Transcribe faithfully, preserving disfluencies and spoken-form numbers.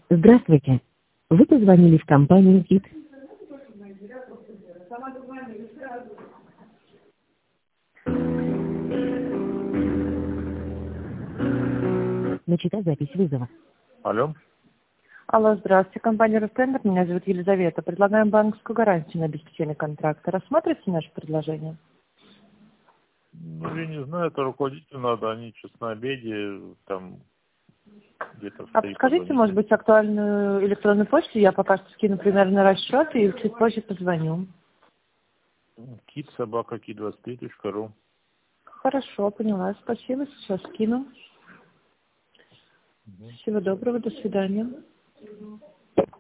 Здравствуйте. Вы позвонили в компанию КИТ. Начата запись вызова. Алло. Алло, здравствуйте, компания Ростендер, меня зовут Елизавета. Предлагаем банковскую гарантию на обеспечение контракта. Рассмотрите наше предложение? Ну, я не знаю, это руководителю надо, они сейчас на обеде, там где-то в А три подскажите, позвоните. может быть, актуальную электронную почту, я пока что скину примерно расчет и чуть позже позвоню. Кит собака ки двадцать три точка ру. Хорошо, поняла, спасибо, сейчас скину. Всего доброго, до свидания.